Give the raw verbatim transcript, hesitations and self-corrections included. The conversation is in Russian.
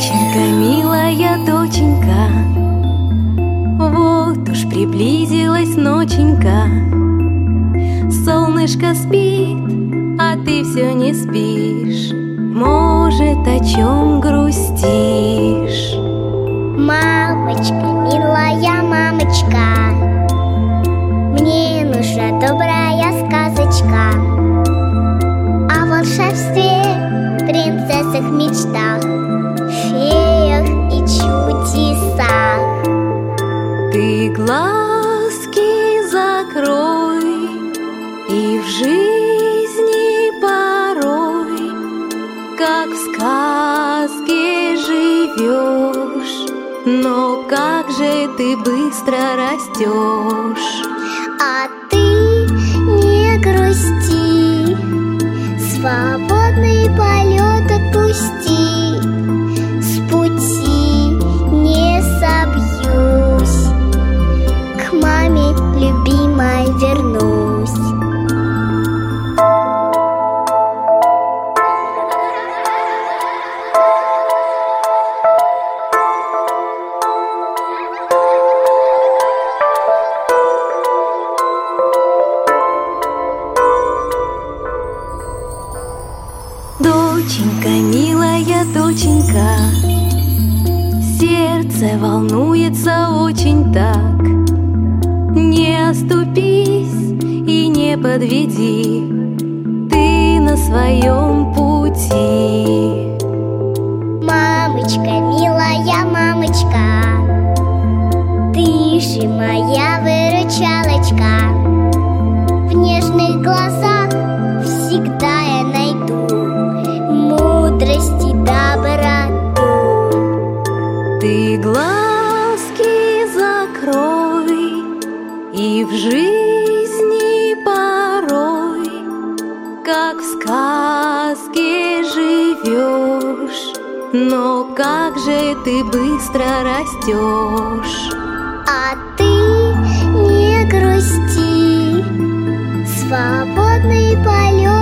Доченька, милая доченька, вот уж приблизилась ноченька. Солнышко спит, а ты все не спишь. Может, о чем грустишь? Мамочка, милая мамочка, мне нужна добрая сказочка о волшебстве, принцессах, мечтах, феях и чудесах. Ты глазки закрой, и в жизни порой, как в сказке живешь, но как же ты быстро растешь. А ты не грусти, свободный полет отпусти, с пути не собьюсь, к маме любимой вернусь. Доченька, милая доченька, сердце волнуется очень так. Не оступись и не подведи, ты на своем пути. Мамочка, милая мамочка, ты же моя выручалочка. В нежных глазах всегда я найду мудрость и доброту. Ты глазки закрой, и в жизни порой, как в сказке живешь, но как же ты быстро растешь. А ты не грусти, свободный полет